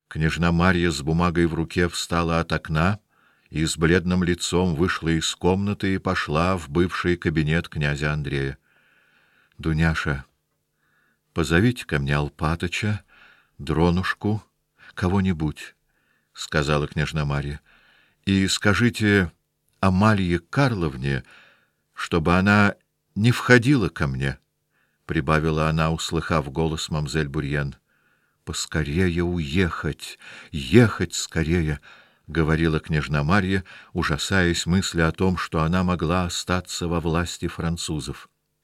Княжна Марья с бумагой в руке встала от окна и с бледным лицом вышла из комнаты и пошла в бывший кабинет князя Андрея. — Дуняша, позовите ко мне Алпатыча, Дронушку, кого-нибудь, — сказала княжна Марья, — и скажите Амалье Карловне, чтобы она не входила ко мне, — прибавила она, услыхав голос мамзель Бурьен. — Поскорее уехать, ехать скорее, — говорила княжна Марья, ужасаясь мысли о том, что она могла остаться во власти французов.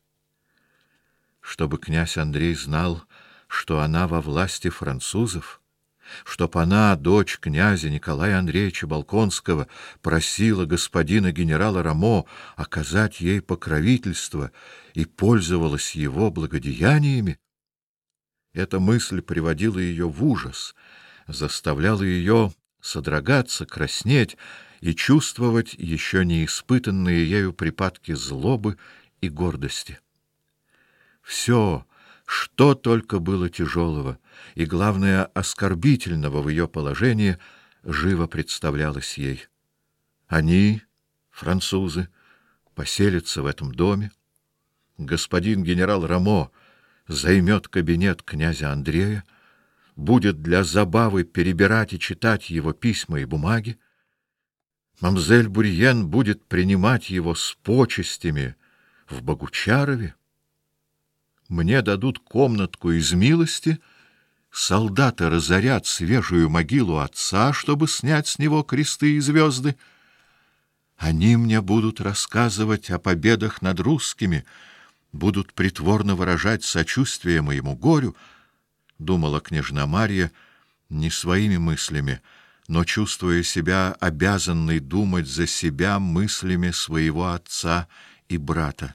Чтобы князь Андрей знал, что она во власти французов, чтоб она, дочь князя Николая Андреевича Болконского, просила господина генерала Рамо оказать ей покровительство и пользовалась его благодеяниями, эта мысль приводила ее в ужас, заставляла ее содрогаться, краснеть и чувствовать еще не испытанные ею припадки злобы и гордости. Все, что только было тяжелого и, главное, оскорбительного в ее положении, живо представлялось ей. Они, французы, поселятся в этом доме. Господин генерал Рамо займет кабинет князя Андрея, будет для забавы перебирать и читать его письма и бумаги. Мамзель Бурьен будет принимать его с почестями в Богучарове. Мне дадут комнатку из милости, солдаты разорят свежую могилу отца, чтобы снять с него кресты и звезды. Они мне будут рассказывать о победах над русскими, будут притворно выражать сочувствие моему горю, — думала княжна Марья не своими мыслями, но чувствуя себя обязанной думать за себя мыслями своего отца и брата.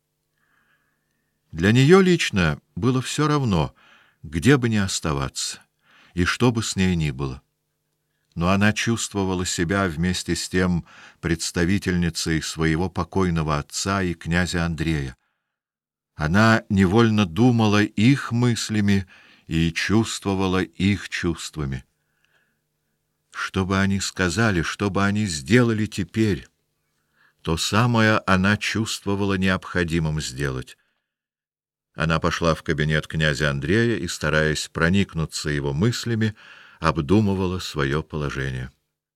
Для нее лично было все равно, где бы ни оставаться и что бы с ней ни было. Но она чувствовала себя вместе с тем представительницей своего покойного отца и князя Андрея. Она невольно думала их мыслями и чувствовала их чувствами. Что бы они сказали, что бы они сделали теперь, то самое она чувствовала необходимым сделать. Она пошла в кабинет князя Андрея и, стараясь проникнуться его мыслями, обдумывала свое положение.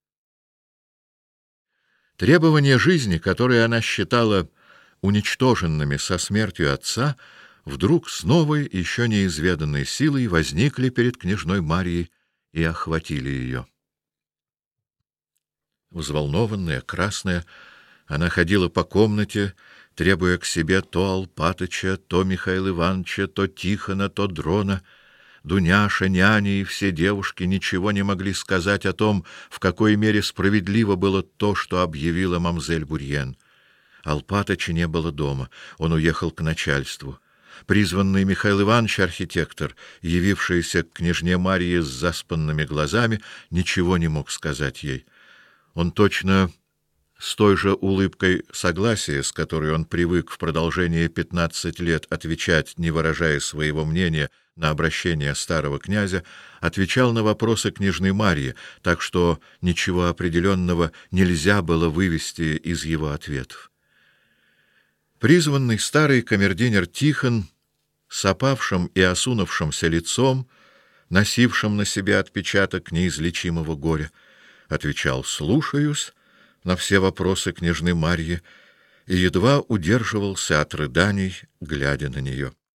Требования жизни, которые она считала уничтоженными со смертью отца, вдруг с новой, еще неизведанной силой возникли перед княжной Марьей и охватили ее. Взволнованная, красная, она ходила по комнате, требуя к себе то Алпатыча, то Михаила Ивановича, то Тихона, то Дрона. Дуняша, няня и все девушки ничего не могли сказать о том, в какой мере справедливо было то, что объявила мамзель Бурьен. Алпатыча не было дома, он уехал к начальству. Призванный Михаил Иванович, архитектор, явившийся к княжне Марье с заспанными глазами, ничего не мог сказать ей. Он точно с той же улыбкой согласия, с которой он привык в продолжении 15 лет отвечать, не выражая своего мнения, на обращение старого князя, отвечал на вопросы княжны Марьи, так что ничего определенного нельзя было вывести из его ответов. Призванный старый камердинер Тихон, с опавшим и осунувшимся лицом, носившим на себе отпечаток неизлечимого горя, отвечал «слушаюсь» на все вопросы княжны Марьи и едва удерживался от рыданий, глядя на нее.